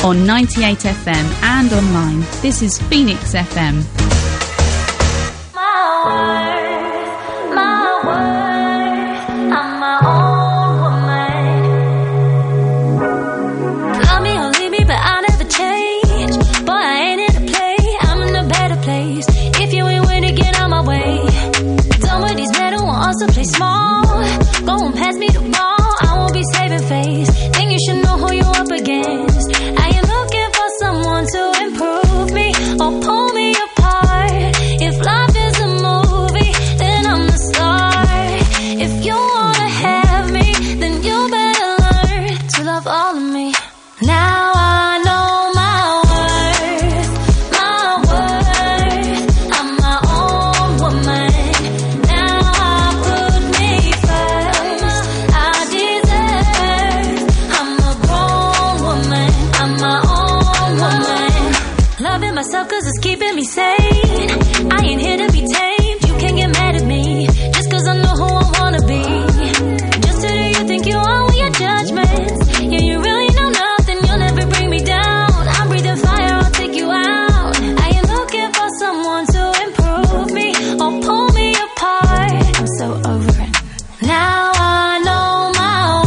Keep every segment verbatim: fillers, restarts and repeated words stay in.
on ninety-eight F M and online. This is Phoenix F M. Play small, go and pass me the ball. I won't be saving face. Think you should know who you're up against. I ain't looking for someone to improve me or pull me apart. If life is a movie, then I'm the star. If you wanna have me, then you better learn to love all of me. Now I know my worth, my worth. I'm my own woman. Myself cause it's keeping me sane. I ain't here to be tamed. You can't get mad at me just cause I know who I wanna be. Just who do you think you are with your judgments? Yeah, you really know nothing. You'll never bring me down. I'm breathing fire, I'll take you out. I ain't looking for someone to improve me or pull me apart. I'm so over it. Now I know my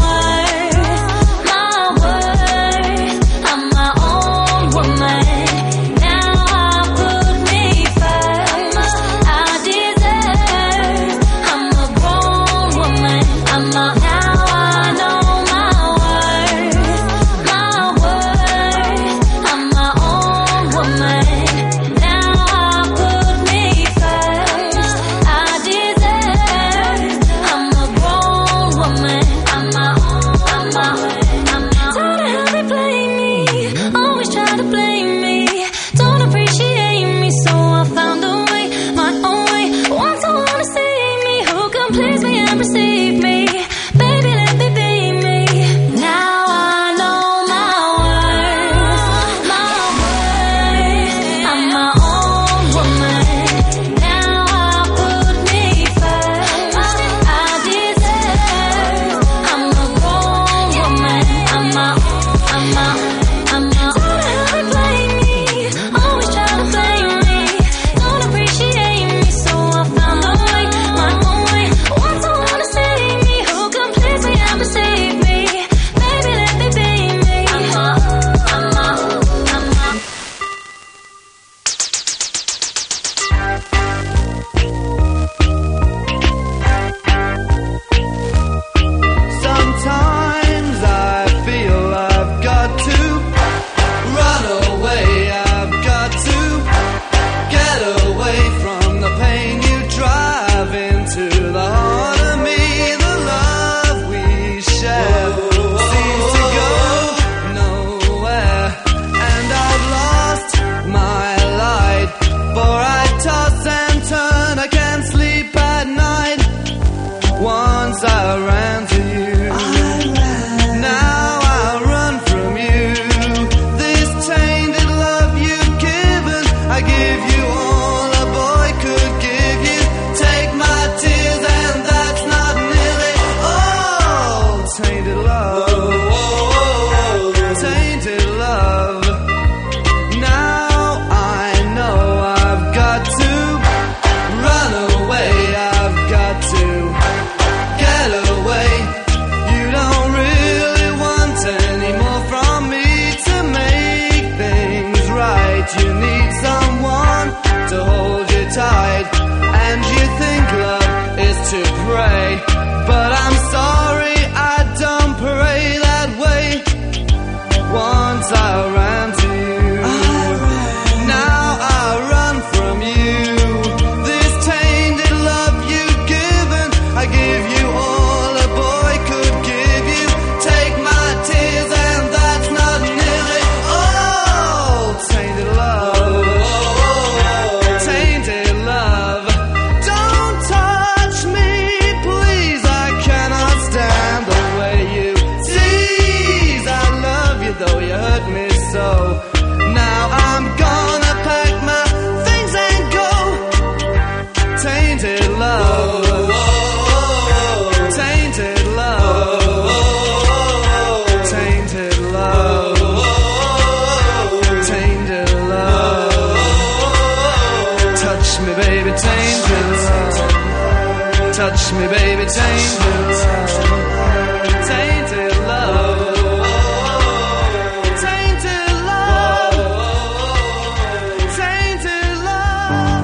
worth, my worth. I'm my own woman. Now I know I've got to Touch me, baby, tainted love. Touch me, baby, tainted love. Tainted love. Tainted love. Tainted love.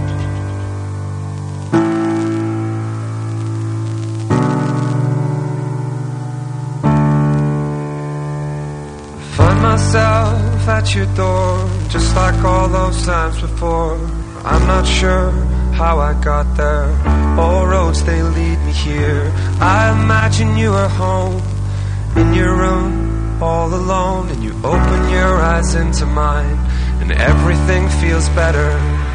Find myself at your door, just like all those times before. I'm not sure how I got there. All roads, they lead me here. I imagine you are home, in your room, all alone. And you open your eyes into mine, and everything feels better.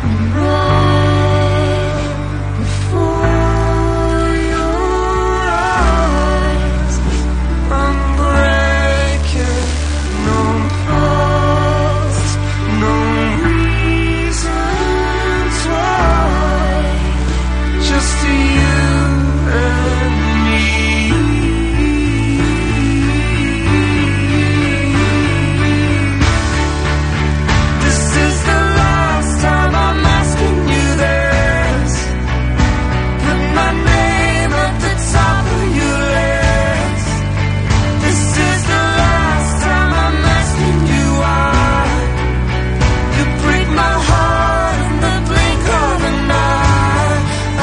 Right before your eyes, I'm breaking. No pause, no reasons why. Just you and me. This is the last time I'm asking you this. Put my name at the top of your list. This is the last time I'm asking you why. You break my heart in the blink of an eye.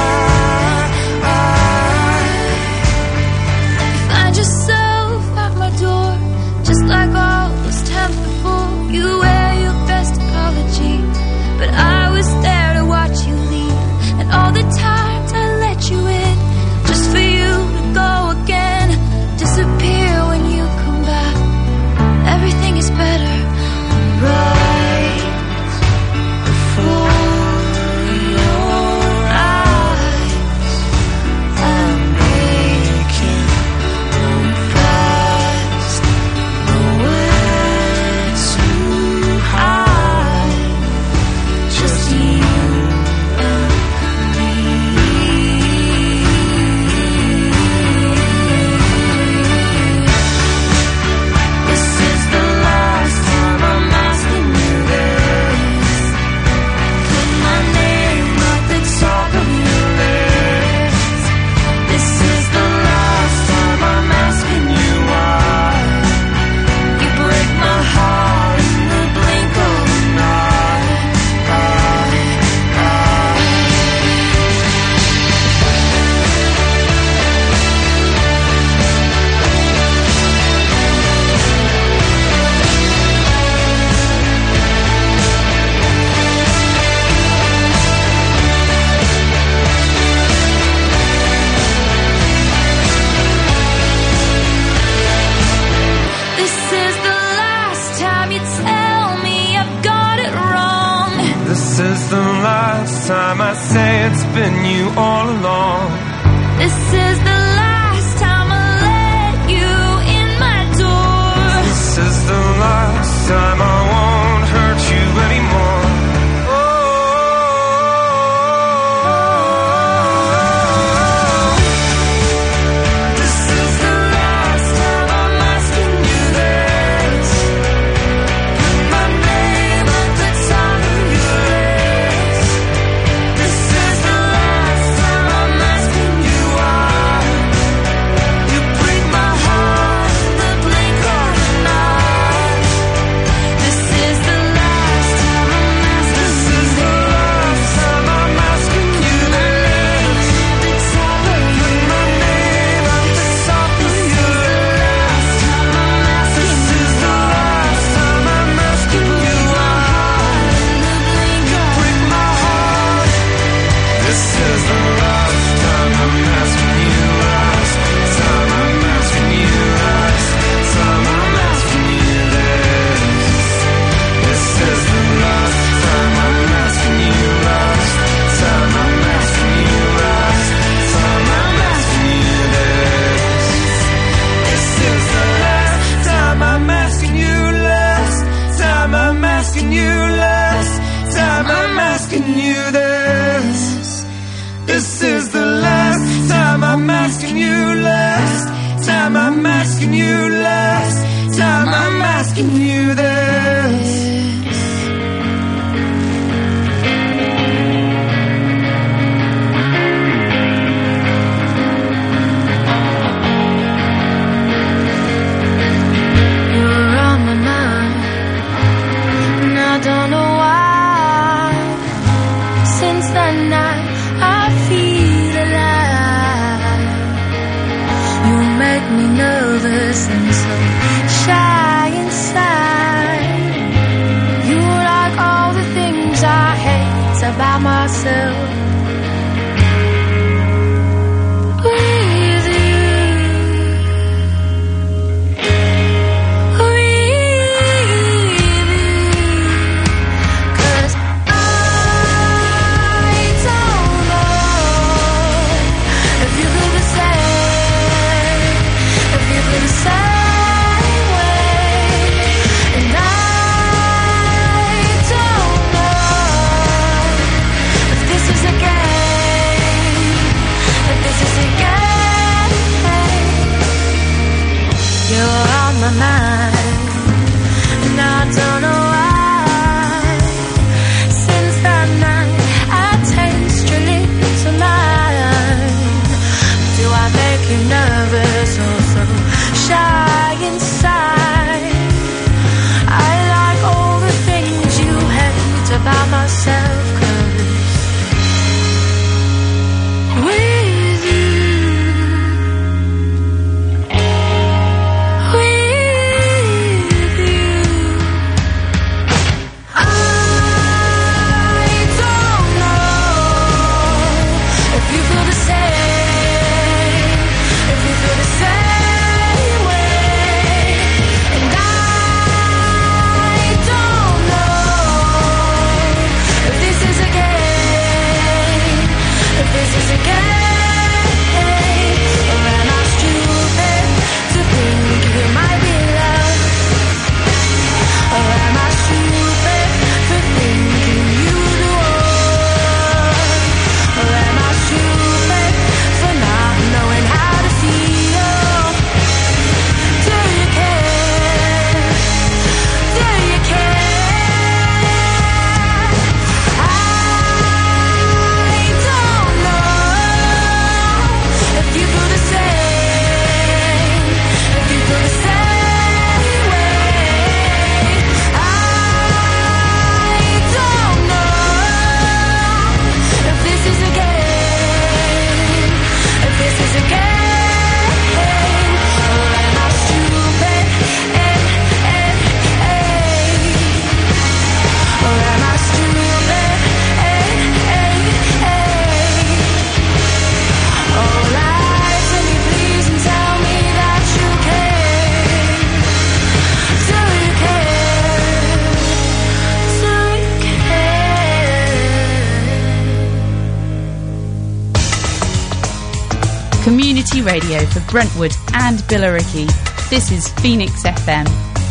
Find yourself at my door, just like all those times before. You wear your best apology, but I was there to watch you leave. And all the times I let you in, just for you to go again. Disappear when you come back. Everything is better, right before your eyes. I'm making no fast, nowhere to hide. Just you and me. This is the last time I'm asking you this. Put my name at the top of your list. This is the last time I'm asking you why. You break my heart in the blink of an eye. This is the last time you tell me I've got it wrong. This is the last time I say it's been you all along. This is the last time I let you in my door. This is the last time I won't hurt you anymore. Oh, this is the last time I'm asking you this. Put my name at the top of your list. This is the last time I'm asking you why. the night I feel alive. You make me nervous and so shy inside. You like all the things I hate about myself. Community radio for Brentwood and Billericay. This is Phoenix F M.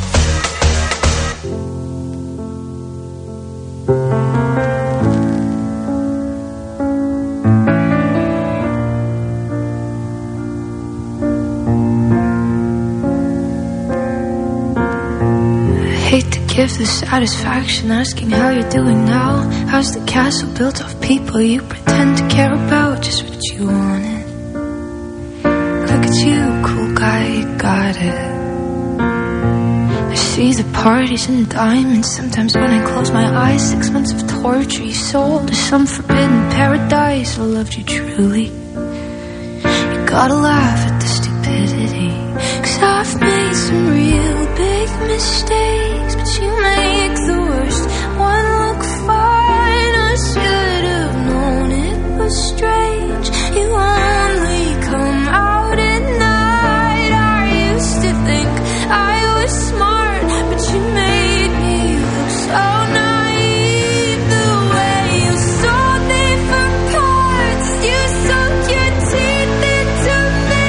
Give the satisfaction asking how you're doing now. How's the castle built of people you pretend to care about? Just what you wanted. Look at you, cool guy, you got it. I see the parties and diamonds. Sometimes when I close my eyes, six months of torture you sold to some forbidden paradise. I loved you truly. You gotta laugh at the stupidity, 'cause I've made some real big mistakes, but you make the worst one look fine. I should have known it was strange. You only come out at night. I used to think I was smart, but you made me look so naive. The way you sold me for parts, you sunk your teeth into me.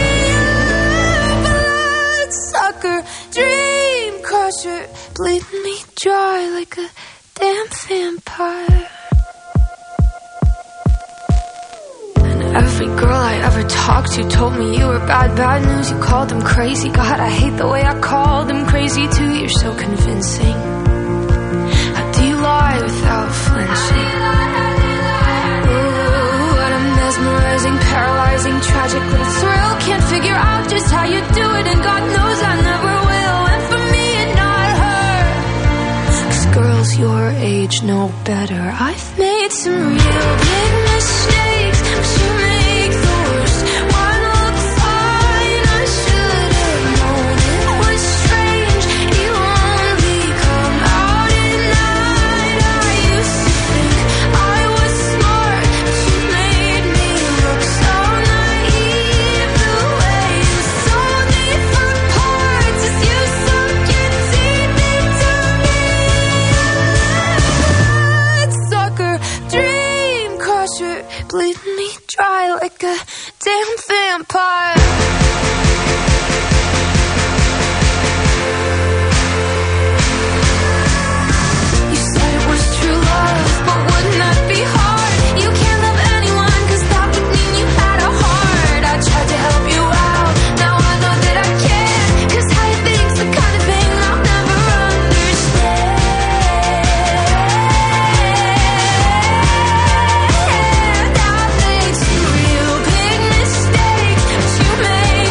Bloodsucker, dream crusher, bleeding me dry like a damn vampire. And every girl I ever talked to told me you were bad, bad news. You called them crazy. God, I hate the way I called them crazy too. You're so convincing. How do you lie without flinching? Ooh, what a mesmerizing, paralyzing, tragic little thrill. Can't figure out just how you do it, and God knows I never will. And for me and not her, 'cause girls your age know better. I've made some real you're bleeding me dry like a damn vampire. You said it was true love, but wouldn't that be hard? You can't love anyone, cause that would mean you had a heart. I tried to help you out, now I know that I can't, cause how you think's the kind of thing I'll never understand. I've made some real big mistakes, but you made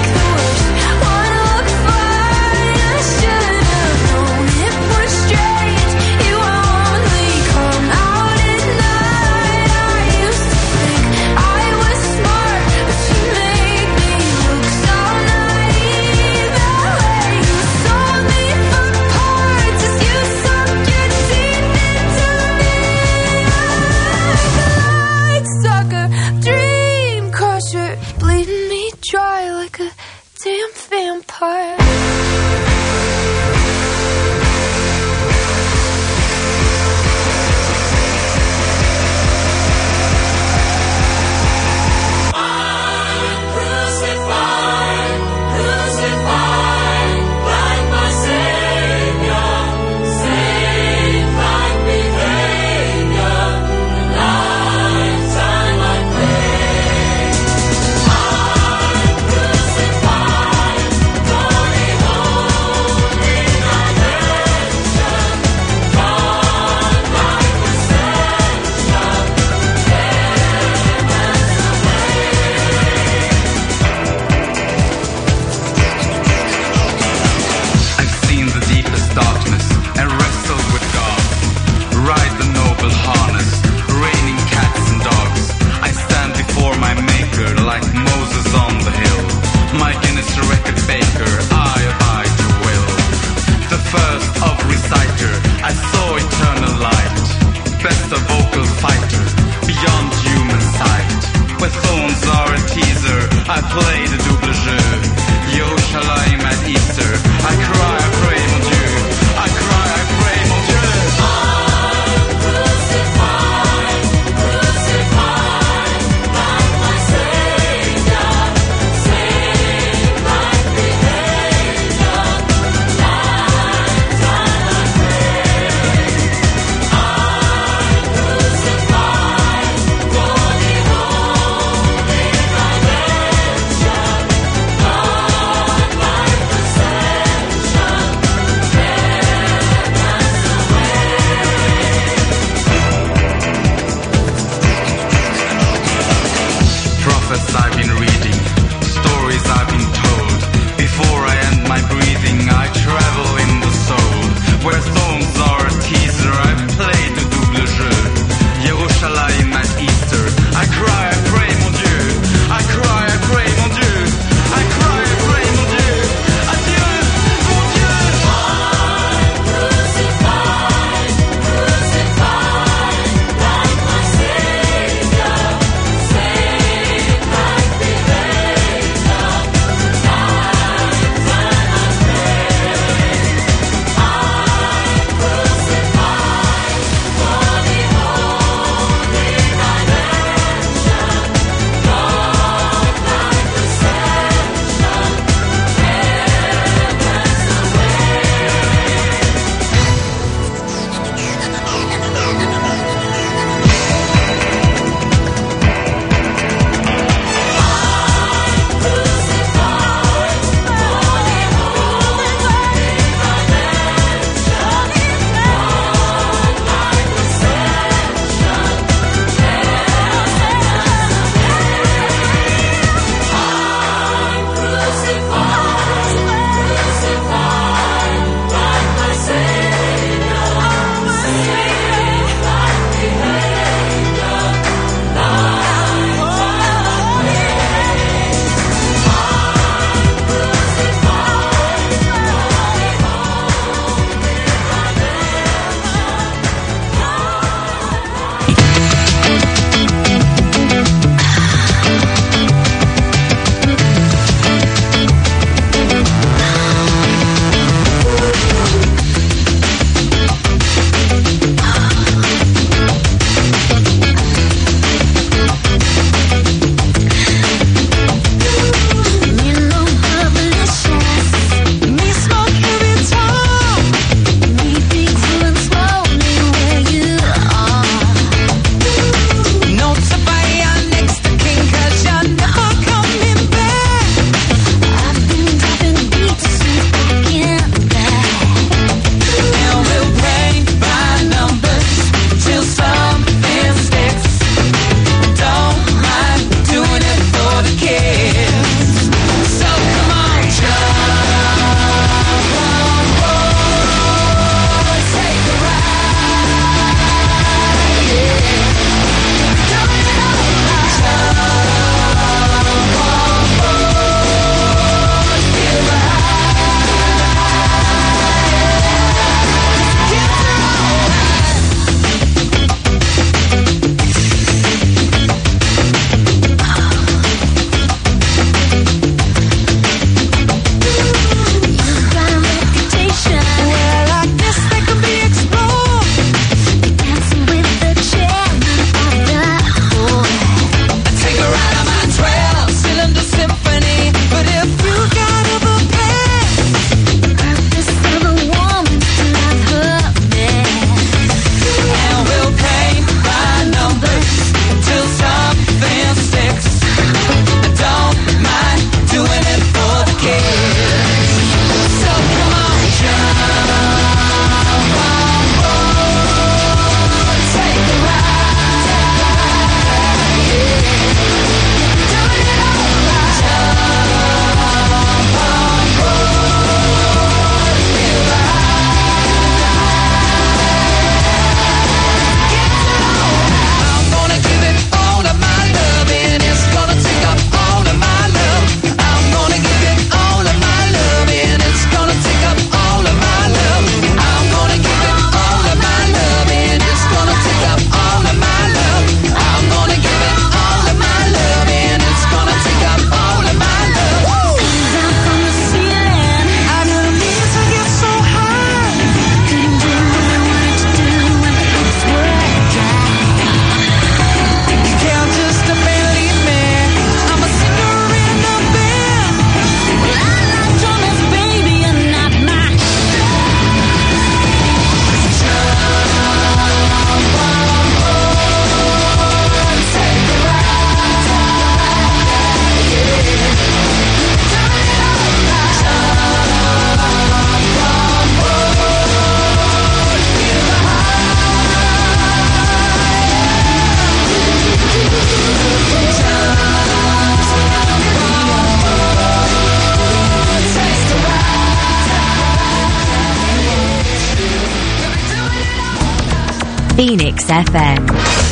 Phoenix F M.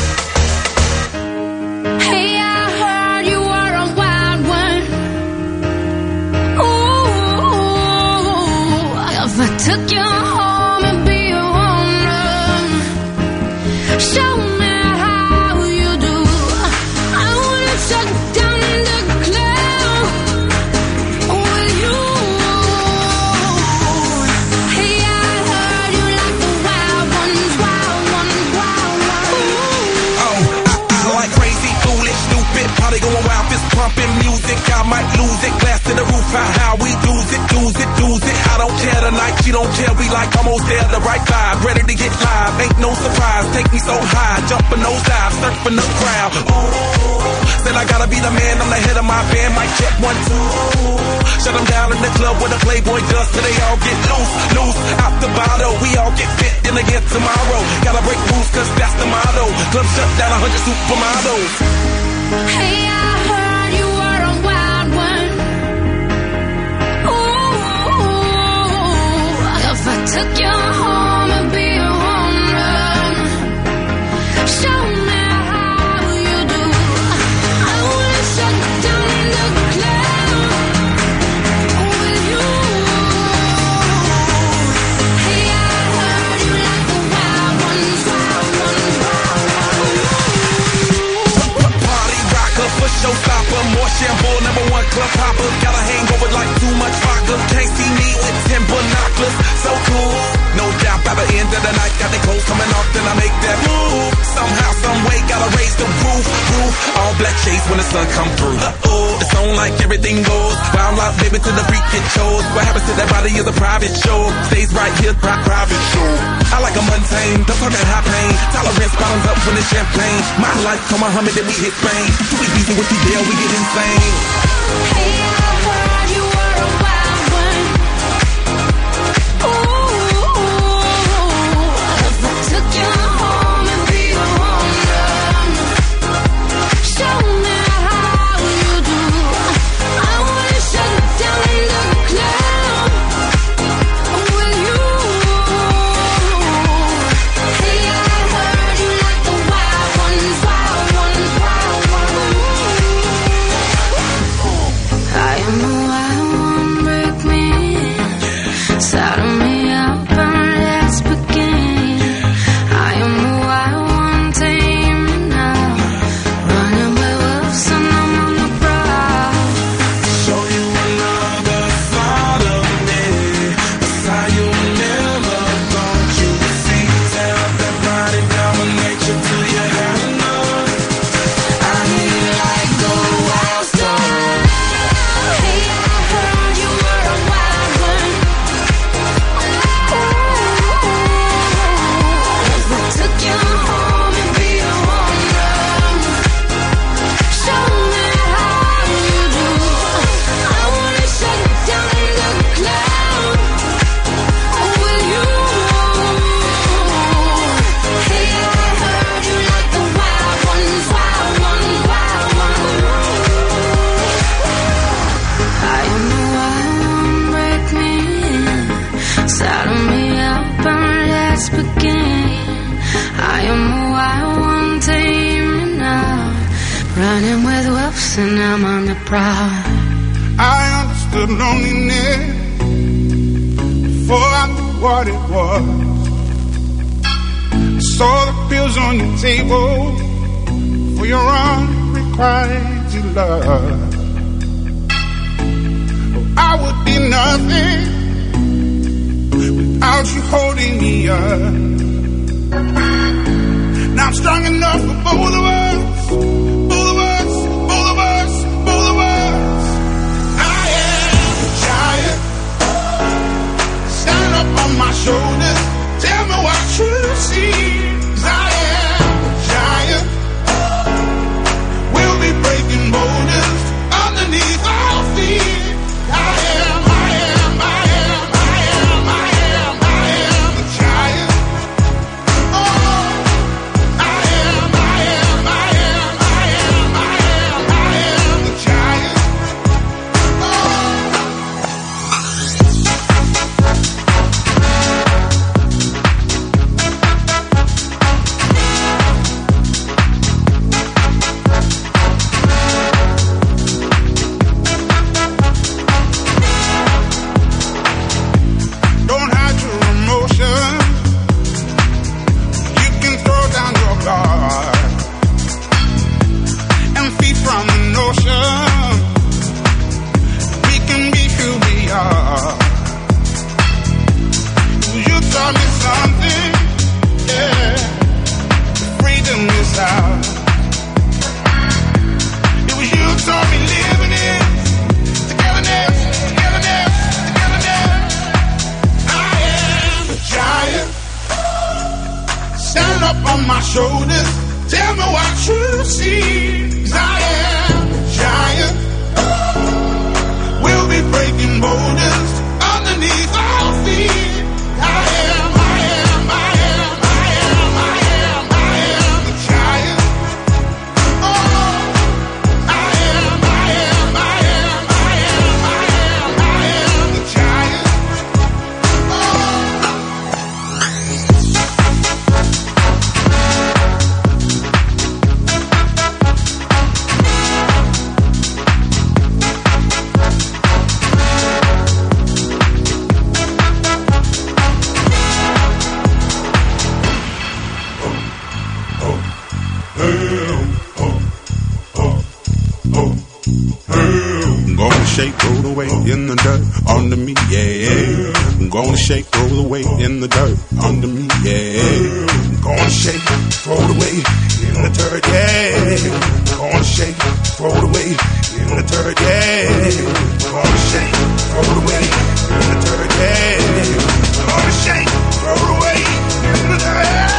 Hey, I heard you were a wild one. Ooh, if I took you home and be your woman, show me how you do. I wanna shut down the club with you. Hey, I heard you like the wild ones, wild ones, wild ones. Oh, I, I like crazy, foolish, stupid, party going wild, fist pumping music. I might lose it, glass to the roof, how, how we lose it, lose it, lose it. I don't care tonight, she don't care, we like almost there, the right vibe, ready to get live, ain't no surprise, take me so high, jumping those dives, surfing the crowd. Ooh, said I gotta be the man, I'm the head of my band, mic check one, two. Shut them down in the club where the Playboy does, till they all get loose, loose, out the bottle, we all get fit in again tomorrow. Gotta break rules, cause that's the motto, club shut down, a hundred supermodels. Hey, I heard you were a wild one. Ooh, if I took you home and be your woman, show me how you do. I wanna shut down the club with you. Hey, I heard you like the wild ones, wild ones, wild ones. Party rocker, for showstopper, more shampoo, number one club hopper. Got a hangover like too much vodka. Can't see me with ten binoculars. So cool, no doubt by the end of the night, got the clothes coming off, then I make that move. Somehow, some way, gotta raise the roof, roof. All black shades when the sun come through. Uh-oh, it's on like everything goes. Wild out, baby, to the freaking shows. What happens to that body is a private show. Stays right here, pri- private show. I like a mundane, don't talk that high pain. Tolerance bottoms up when it's champagne. My life, come Muhammad, then we hit Spain. Too easy with you there, we get insane. Hey, I heard you were a wild one. Ooh, if I took you home and be your woman, show me how you do. I wanna shut down the club with you. Hey, I heard you like the wild ones, wild ones, wild ones. I am the wild one, break me in, saddle me up and let's begin. I am the wild one, tame me now, running with wolves and I'm on the prowl. Show you another side of me, a side you never thought you'd see. Tear that body, dominate you till you have enough. I need like the wild stuff. Hey, I heard you were a wild one. Ooh, if I took you home and be your woman, show me how you do. I wanna shut down the club with you. Hey, I heard you like the wild ones, wild ones, wild ones. I am the wild one, break me in, saddle me up and let's begin. I am the wild one, tame me now, running with wolves and I'm on the prowl. I understood loneliness before I knew what it was. I saw the pills on your table for your unrequited love. Oh, I would be nothing without you holding me up. Now I'm strong enough for both of us, both of us, both of us, both of us. I am a giant. Stand up on my shoulders. Tell me what you see. 'Cause I am a giant. We'll be breaking boulders underneath our feet. I am, I am, I am, I am, I am, I am a giant. Oh, I am, I am, I am, I emotion. We can be who we are. You taught me something, yeah. Freedom is ours. It was you who taught me living it. Togetherness, togetherness, togetherness. I am a giant. Stand up on my shoulders. Tell me what you see. 'Cause I am a giant. We'll be breaking boulders underneath our feet. I am, I am, I am, I am, I am, I am a giant. Oh, I am, I am, I am, I am, I am, I am a giant. Gonna shake, roll away in the dirt under me, yeah. Gonna shake, roll away in the dirt under me, yeah. Gonna shake, throw it away in the dirt, yeah. Gonna shake, throw it away in the dirt, yeah. Gonna shake, throw it away in the dirt, yeah. Gonna shake, throw it away in the dirt.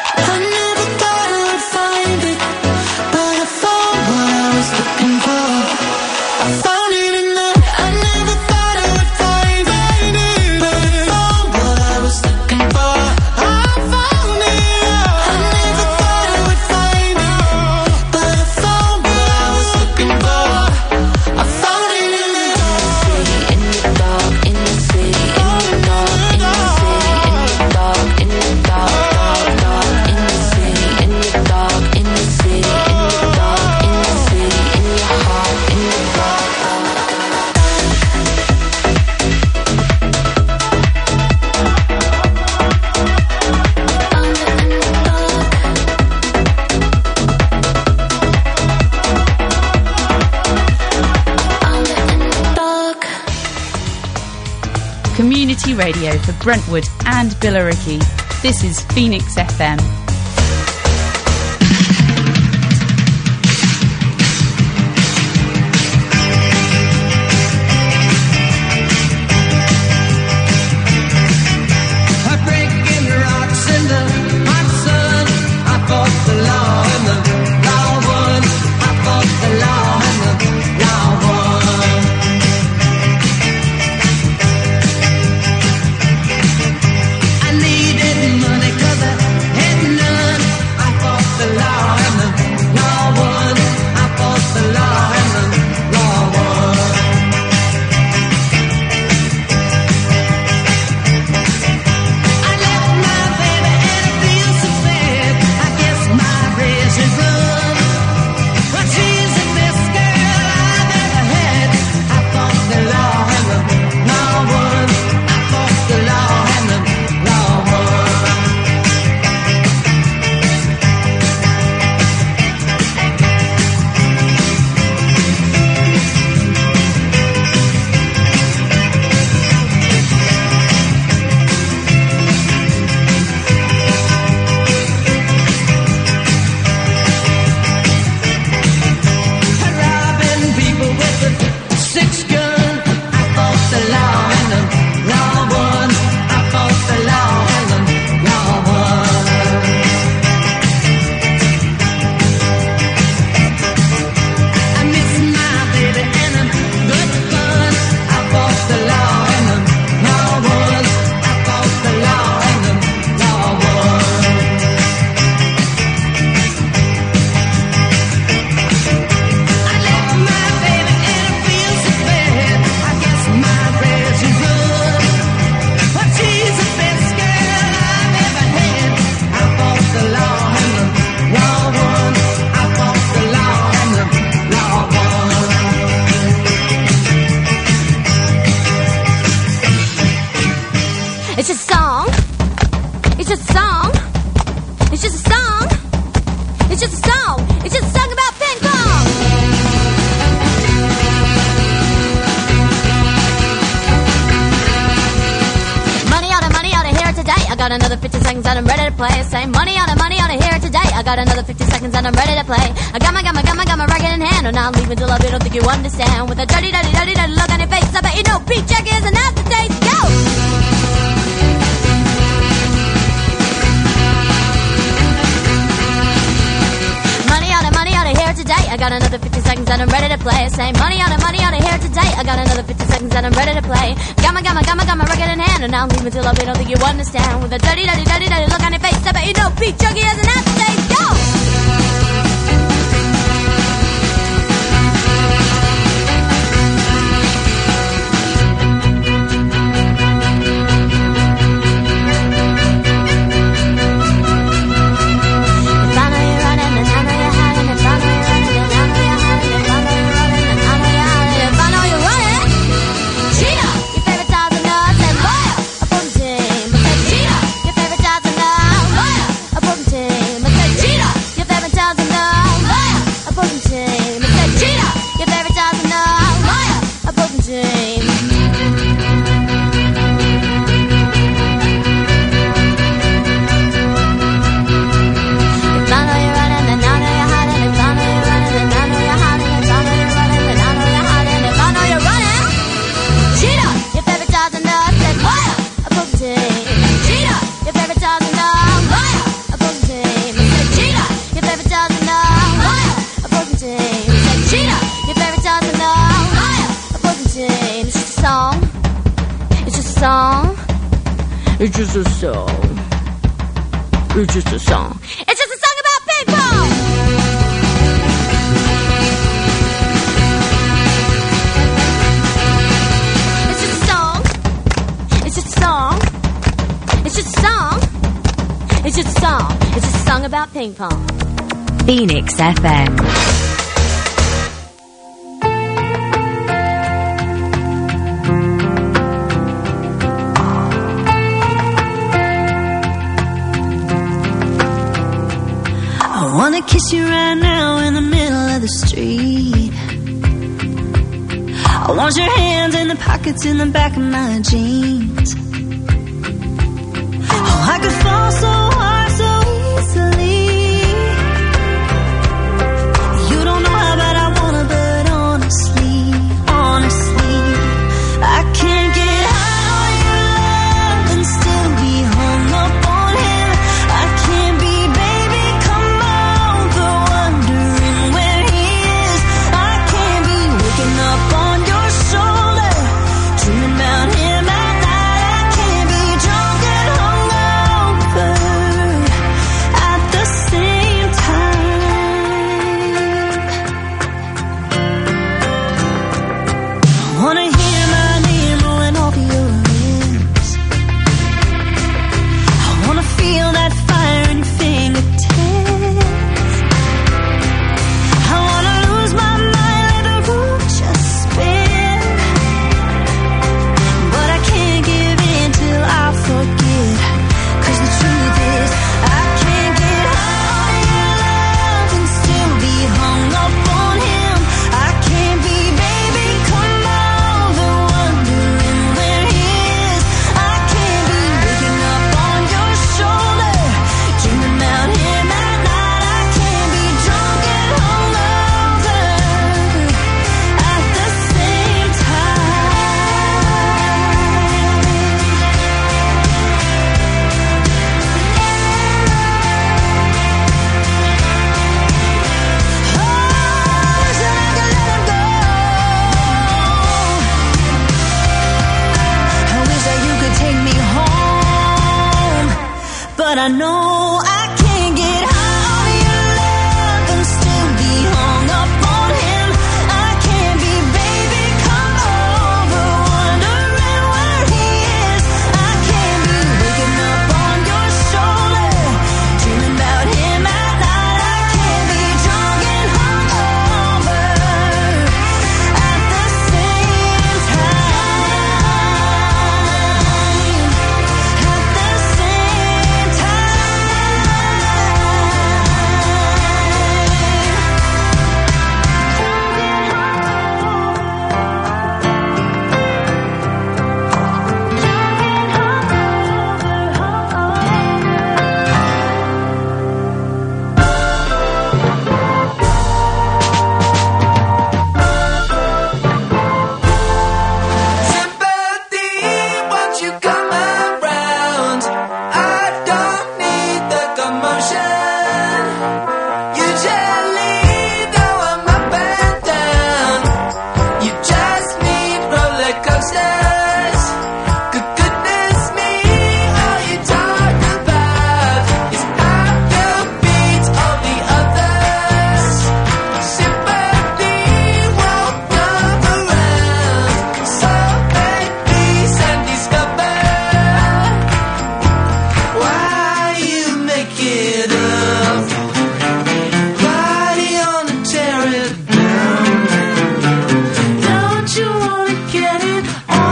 Looking for Community radio for Brentwood and Billericay. This is Phoenix F M. You understand with a dirty, dirty, dirty, dirty look on your face. I bet you know Pete Check is an aftertaste. Go! Money on it, money on it here today. I got another fifty seconds and I'm ready to play. Say money on it, money on it here today. I got another fifty seconds and I'm ready to play. Got my, got my, got my, got my record in hand, and I'll leave until I don't think you understand with a dirty, dirty, dirty, dirty look on your face. I bet you know Pete Check is an aftertaste. Go! It's just a song. It's just a song. It's just a song about people! It's just a song. It's just a song. It's just a song. It's just a song. It's just a song about ping pong. Phoenix F M. I wanna kiss you right now in the middle of the street. I want your hands in the pockets in the back of my jeans. but I know I can't get high on your love and still be hung up on him. I can't be baby come over, wondering where he is. I can't be waking up on your shoulder, dreaming about him at night. I can't be drunk and hungover at the same time. At the same Sympathy, won't you come around? I don't need the commotion. Usually, though I'm up and down, you just need roller coasters. Good goodness me, all you talk about is how you beat all the others. Sympathy won't come around, so make peace and discover why you make it up. Body on and tear it down. Don't you wanna get it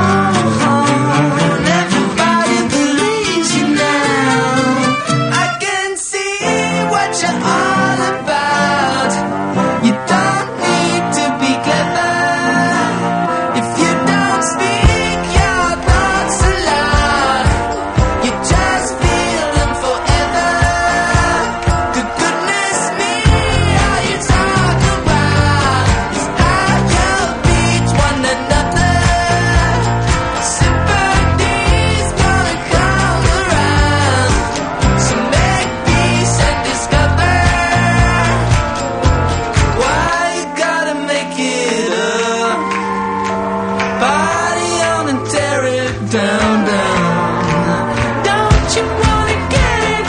on? Everybody believes you now. I can see what you're all about. You don't need to be clever. If you don't speak your thoughts aloud, you just feel them forever. Good goodness me, all you talk about is how you beat one another. Sympathy's gonna come around, so make peace and discover why you gotta make it up. Body on and tear it down, down. Don't you wanna get it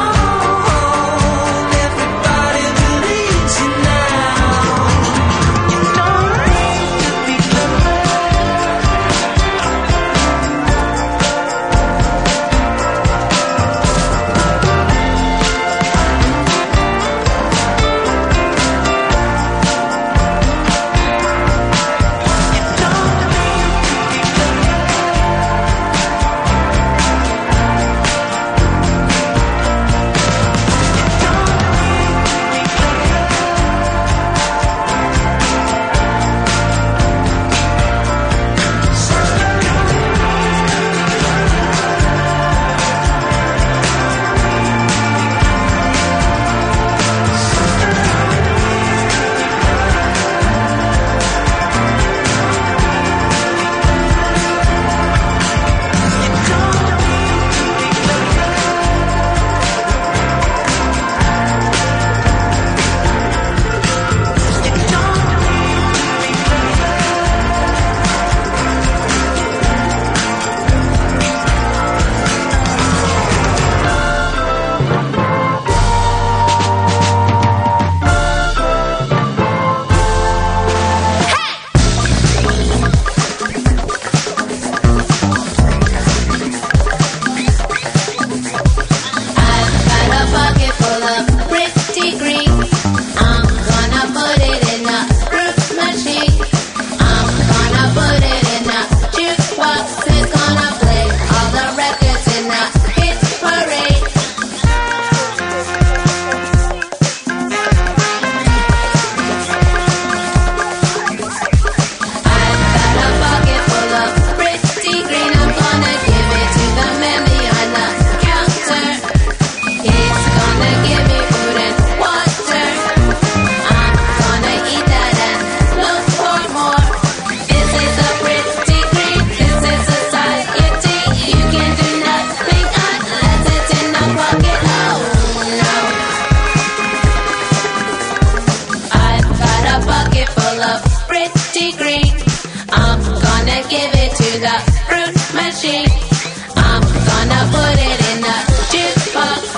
on? Everybody believes you now. You don't need to be clever. I've got a bucket full of pretty green. I'm gonna put it in a fruit machine. I'm gonna put it in a jukebox. It's gonna play all the records in a hit parade. I've got a bucket full of pretty green. I'm gonna give it to the man behind the counter. It's gonna give me food and water. I'm gonna eat that and look for more. This is a pretty green. This is society. You can do nothing unless it's in a bucket. Oh no. I've got a bucket full of pretty green. I'm gonna give it to the fruit machine. I'm gonna put it in the jukebox.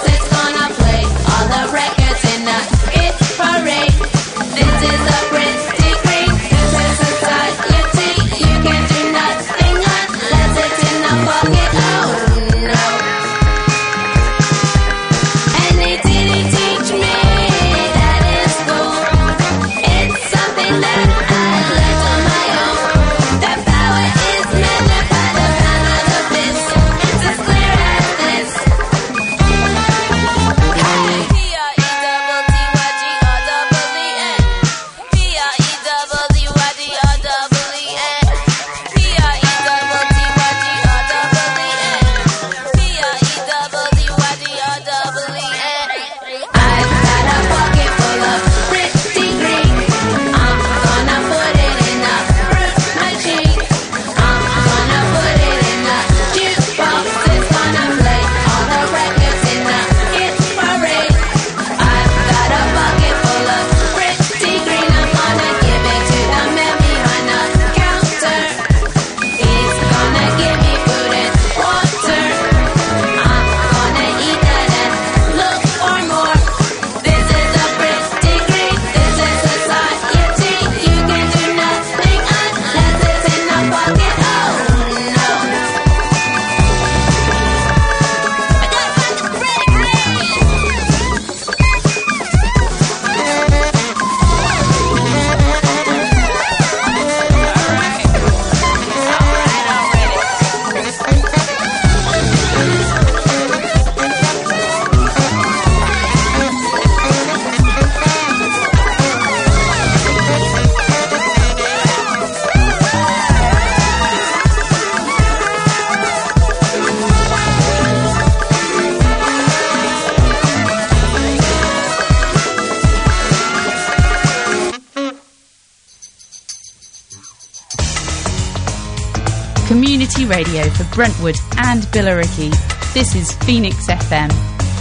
radio for Brentwood and Billericay. This is Phoenix F M.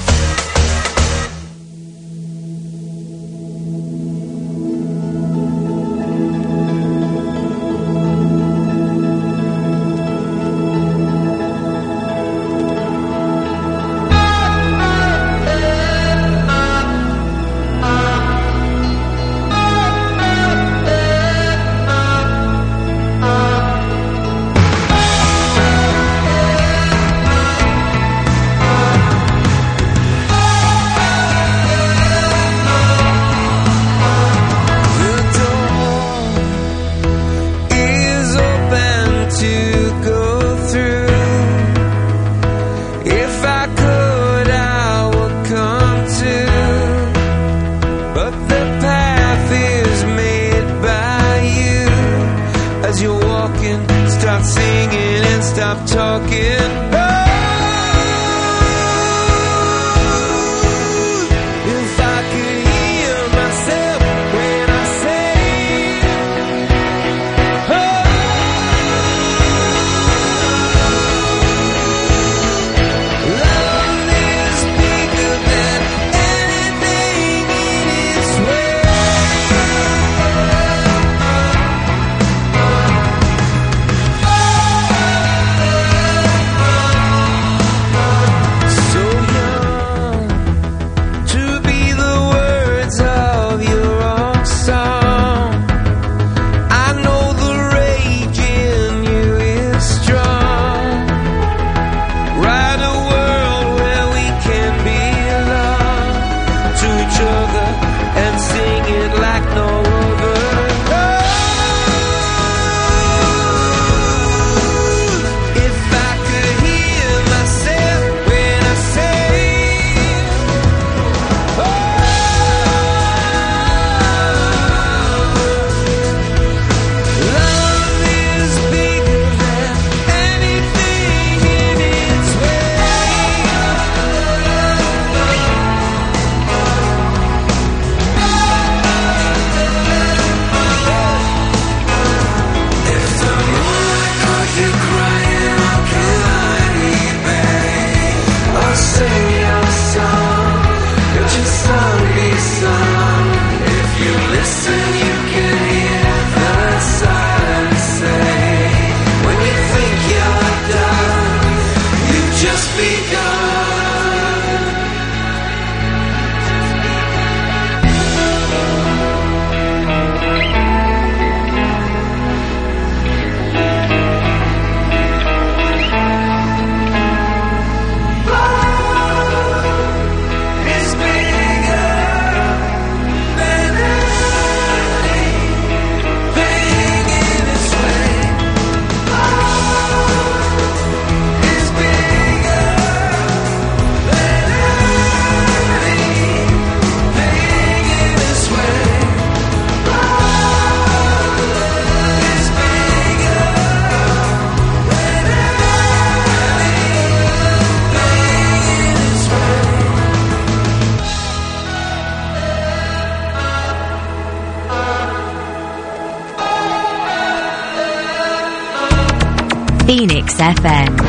Phoenix F M.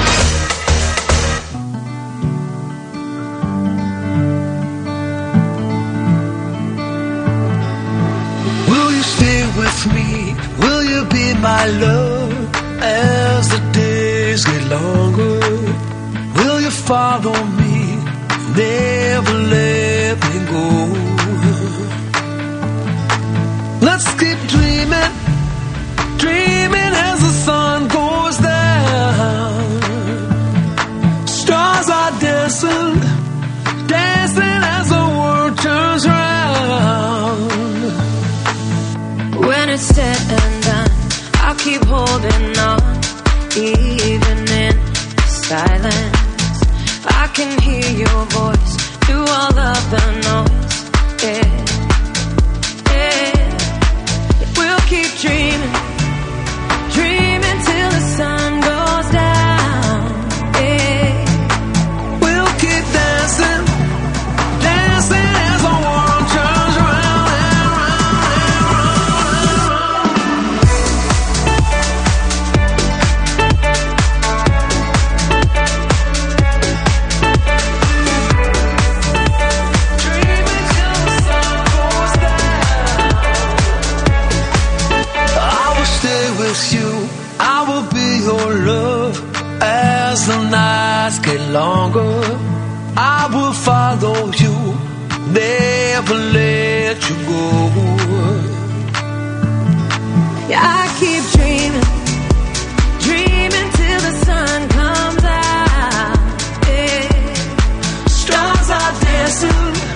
Will you stay with me? Will you be my love as the days get longer? Will you follow me? Never let me go. Let's keep dreaming, dreaming as the sun goes down. Stars are dancing, dancing as the world turns round. When it's said and done, I'll keep holding on, even in silence. I can hear your voice through all of the noise. Yeah, yeah. We'll keep dreaming, dreaming till the sun goes down. Yeah, we'll keep dancing, dancing as the world turns round and round and round. I will follow you, never let you go. Yeah, I keep dreaming, dreaming till the sun comes out. Yeah. Stars are dancing